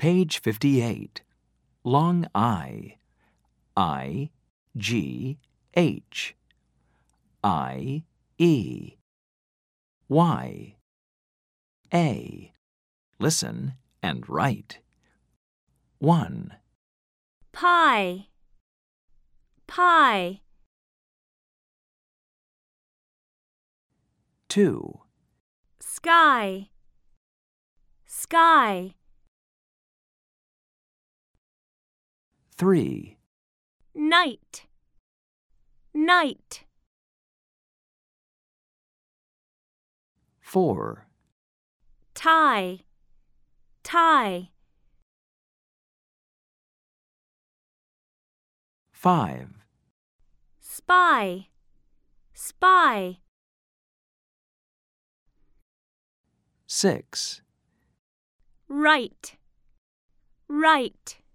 Page 58. Long I. I, G, H. I, E. Y. A. Listen and write. 1, Pie, pie. 2, Sky, sky. 3, Night, night. 4, Tie, tie. 5, Spy, spy. 6, Right, right.